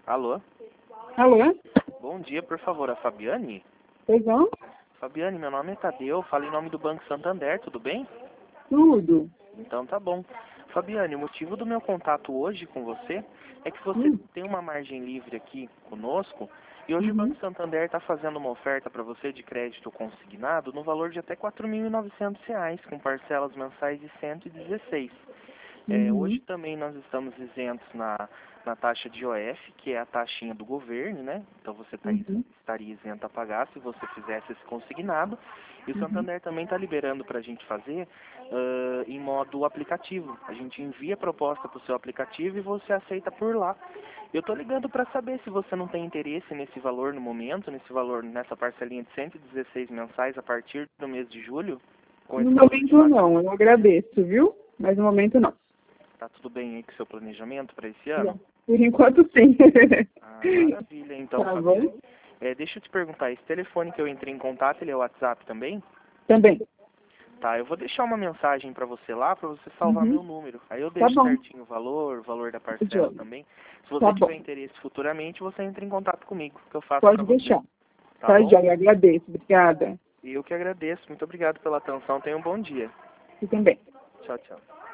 Alô? Alô? Bom dia, por favor, a Fabiane? Pois não? Fabiane, meu nome é Tadeu, falo em nome do Banco Santander, tudo bem? Tudo. Então tá bom. Fabiane, o motivo do meu contato hoje com você é que você tem uma margem livre aqui conosco e hoje o Banco Santander está fazendo uma oferta para você de crédito consignado no valor de até R$ 4.900, com parcelas mensais de 116. Hoje também nós estamos isentos na taxa de IOF, que é a taxinha do governo, né? Então você estaria isento a pagar se você fizesse esse consignado. E o Santander também está liberando para a gente fazer em modo aplicativo. A gente envia a proposta para o seu aplicativo e você aceita por lá. Eu estou ligando para saber se você não tem interesse nesse valor no momento, nessa parcelinha de 116 mensais a partir do mês de julho. No momento não, eu agradeço, viu? Mas no momento não. Tá tudo bem aí com o seu planejamento para esse ano? Por enquanto sim. Maravilha, então, Tá Fabiane. bom? Deixa eu te perguntar, esse telefone que eu entrei em contato, ele é o WhatsApp também? Também. Tá, eu vou deixar uma mensagem para você lá, para você salvar meu número. Aí eu Tá deixo bom. certinho o valor da parcela também. Se você Tá tiver bom. interesse futuramente, você entra em contato comigo, que eu faço para Pode você. deixar. Tá bom? Já, eu agradeço. Obrigada. E eu que agradeço. Muito obrigado pela atenção. Tenha um bom dia. Você também. Tchau, tchau.